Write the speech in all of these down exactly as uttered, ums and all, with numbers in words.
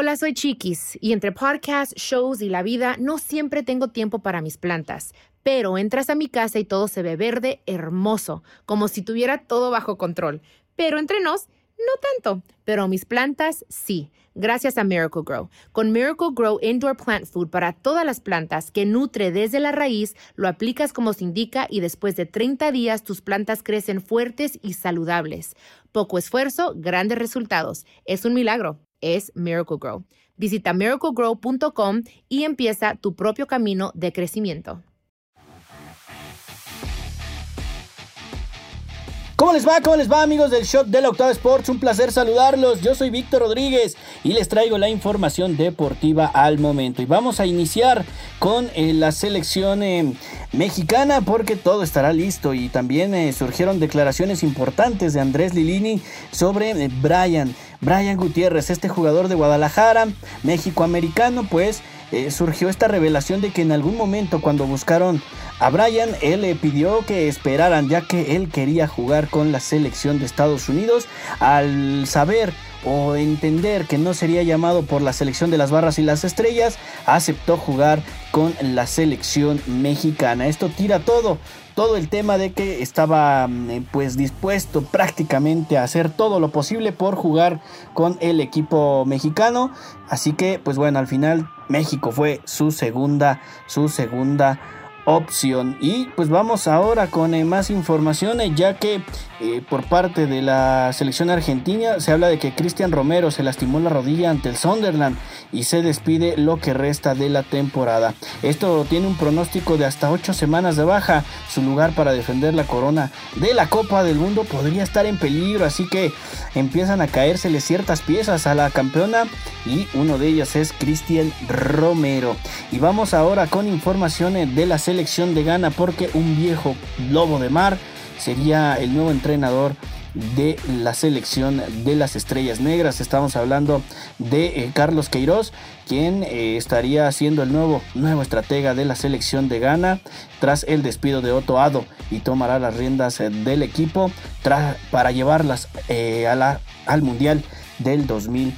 Hola, soy Chiquis y entre podcasts, shows y la vida no siempre tengo tiempo para mis plantas. Pero entras a mi casa y todo se ve verde, hermoso, como si tuviera todo bajo control. Pero entre nos, no tanto. Pero mis plantas, sí. Gracias a Miracle-Gro. Con Miracle-Gro Indoor Plant Food para todas las plantas que nutre desde la raíz, lo aplicas como se indica y después de treinta días tus plantas crecen fuertes y saludables. Poco esfuerzo, grandes resultados. Es un milagro. Es Miracle-Gro. Visita miracle grow punto com y empieza tu propio camino de crecimiento. ¿Cómo les va? ¿Cómo les va, amigos del Shot de la Octava Sports? Un placer saludarlos. Yo soy Víctor Rodríguez y les traigo la información deportiva al momento. Y vamos a iniciar con eh, la selección eh, mexicana porque todo estará listo. Y también eh, surgieron declaraciones importantes de Andrés Lilini sobre eh, Brian. Brian Gutiérrez, este jugador de Guadalajara, México-americano, pues eh, surgió esta revelación de que en algún momento cuando buscaron a Brian, él le pidió que esperaran ya que él quería jugar con la selección de Estados Unidos. Al saber o entender que no sería llamado por la selección de las Barras y las Estrellas, aceptó jugar con la selección mexicana. Esto tira todo, todo el tema de que estaba pues dispuesto prácticamente a hacer todo lo posible por jugar con el equipo mexicano. Así que pues bueno, al final México fue su segunda, su segunda opción. Y pues vamos ahora con eh, más información, eh, ya que eh, por parte de la selección argentina se habla de que Cristian Romero se lastimó la rodilla ante el Sunderland y se despide lo que resta de la temporada. Esto tiene un pronóstico de hasta ocho semanas de baja. Su lugar para defender la corona de la Copa del Mundo podría estar en peligro, así que empiezan a caérsele ciertas piezas a la campeona y uno de ellos es Cristian Romero. Y vamos ahora con informaciones de la selección de Ghana porque un viejo lobo de mar sería el nuevo entrenador de la selección de las Estrellas Negras. Estamos hablando de eh, Carlos Queiroz, quien eh, estaría siendo el nuevo, nuevo estratega de la selección de Ghana tras el despido de Otto Addo, y tomará las riendas eh, del equipo tras, para llevarlas eh, a la, al Mundial del dos mil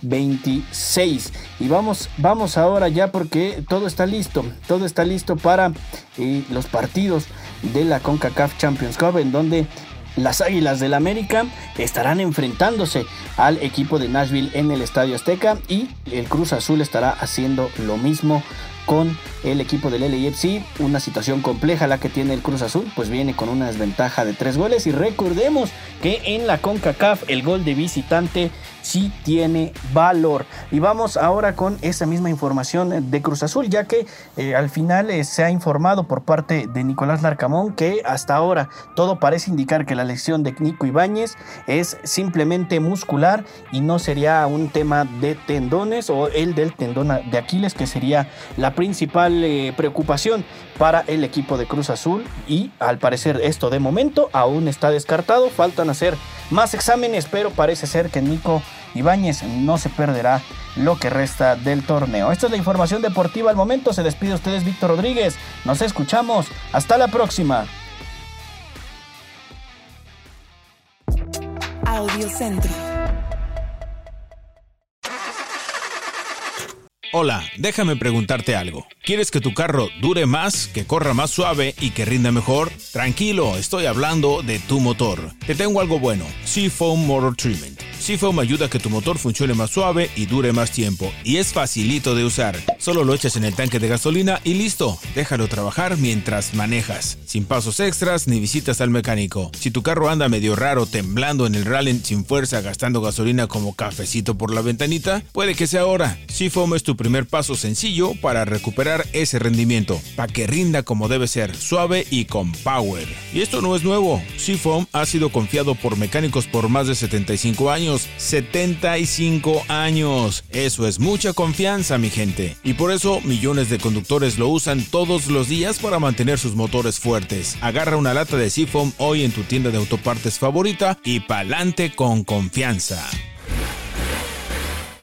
veintiséis. Y vamos, vamos ahora ya porque todo está listo, todo está listo para eh, los partidos de la CONCACAF Champions Cup, en donde las Águilas del América estarán enfrentándose al equipo de Nashville en el Estadio Azteca, y el Cruz Azul estará haciendo lo mismo con el equipo del L A F C. Una situación compleja la que tiene el Cruz Azul, pues viene con una desventaja de tres goles, y recordemos que en la CONCACAF el gol de visitante sí tiene valor. Y vamos ahora con esa misma información de Cruz Azul, ya que eh, al final eh, se ha informado por parte de Nicolás Larcamón que hasta ahora todo parece indicar que la lesión de Nico Ibáñez es simplemente muscular y no sería un tema de tendones o el del tendón de Aquiles, que sería la principal eh, preocupación para el equipo de Cruz Azul. Y al parecer esto de momento aún está descartado, faltan hacer más exámenes, pero parece ser que Nico Ibáñez no se perderá lo que resta del torneo. Esta es la información deportiva al momento. Se despide ustedes Víctor Rodríguez. Nos escuchamos. Hasta la próxima. Audio Centro. Hola, déjame preguntarte algo. ¿Quieres que tu carro dure más, que corra más suave y que rinda mejor? Tranquilo, estoy hablando de tu motor. Te tengo algo bueno. Seafoam Motor Treatment. Seafoam ayuda a que tu motor funcione más suave y dure más tiempo. Y es facilito de usar. Solo lo echas en el tanque de gasolina y listo. Déjalo trabajar mientras manejas. Sin pasos extras ni visitas al mecánico. Si tu carro anda medio raro, temblando en el rally sin fuerza, gastando gasolina como cafecito por la ventanita, puede que sea ahora. Seafoam es tu primer paso sencillo para recuperar ese rendimiento, para que rinda como debe ser, suave y con power. Y esto no es nuevo. Seafoam ha sido confiado por mecánicos por más de setenta y cinco años. setenta y cinco años. Eso es mucha confianza, mi gente. Y por eso millones de conductores lo usan todos los días para mantener sus motores fuertes. Agarra una lata de Seafoam hoy en tu tienda de autopartes favorita y pa'lante con confianza.